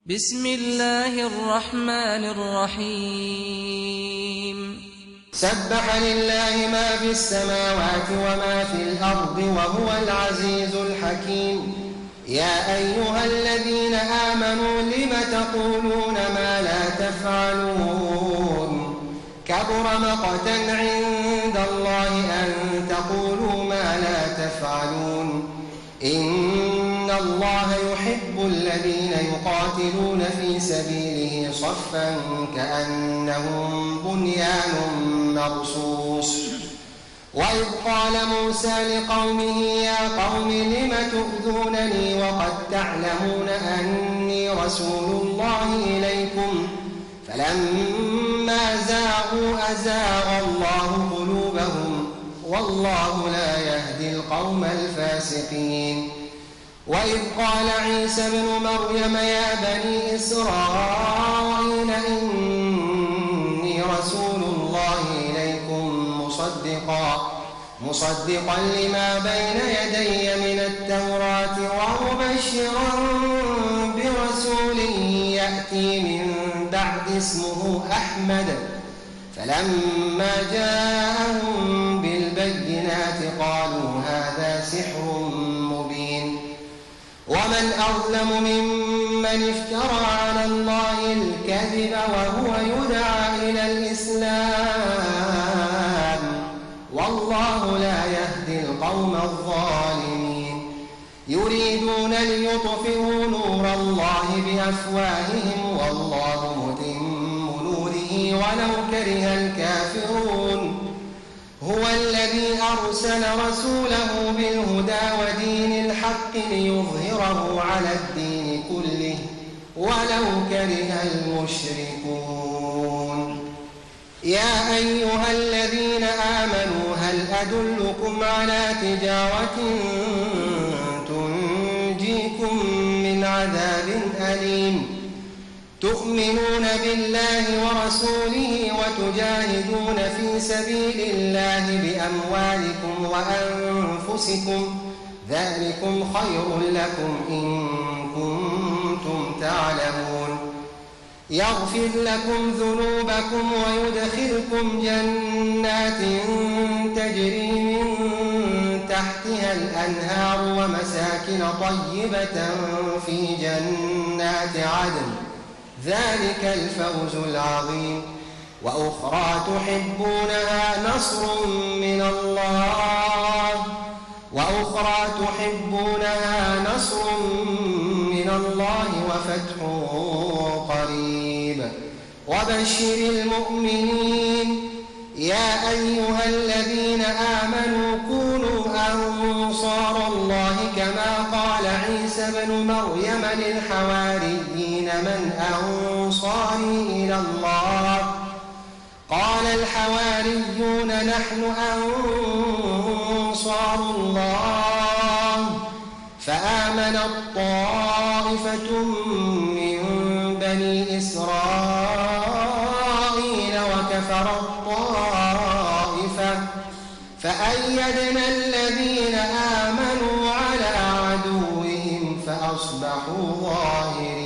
بسم الله الرحمن الرحيم سبح لله ما في السماوات وما في الأرض وهو العزيز الحكيم يا أيها الذين آمنوا لم تقولون ما لا تفعلون كبر مقتا عند الله أن تقولوا ما لا تفعلون إن الله يحب الذين يقاتلون في سبيله صفا كأنهم بنيان مرصوص وإذ قال موسى لقومه يا قوم لم تؤذونني وقد تعلمون أني رسول الله إليكم فلما زاغوا أزاغ الله قلوبهم والله لا يهدي القوم الفاسقين وإذ قال عيسى ابن مريم يا بني إسرائيل إني رسول الله إليكم مصدقا لما بين يدي من التوراة ومبشرا برسول يأتي من بعد اسمه أحمد فلما جاءهم بالبينات قالوا هذا سحر مبين ومن أظلم ممن افترى على الله الكذب وهو يدعى إلى الإسلام والله لا يهدي القوم الظالمين يريدون ليطفئوا نور الله بأفواههم والله متم نوره ولو كره الكافرون هو الذي أرسل رسوله بالهدى ودين الحق ليظهره على الدين كله ولو كره المشركون يا أيها الذين آمنوا هل أدلكم على تجارة تنجيكم من عذاب أليم تؤمنون بالله ورسوله وتجاهدون في سبيل الله بأموالكم وأنفسكم ذلكم خير لكم إن كنتم تعلمون يغفر لكم ذنوبكم ويدخلكم جنات تجري من تحتها الأنهار ومساكن طيبة في جنات عدن ذلك الفوز العظيم وأخرى تحبونها نصر من الله وفتح قريب وبشر المؤمنين يا أيها الذين آمنوا كونوا أنصار الله كما قال عيسى ابن مريم للحواريين من أنصاري إلى الله قال الحواريون نحن أنصار الله فآمنت طائفة من بني إسرائيل وكفرت طائفة فأيدنا الذين آمنوا على عدوهم فأصبحوا ظاهرين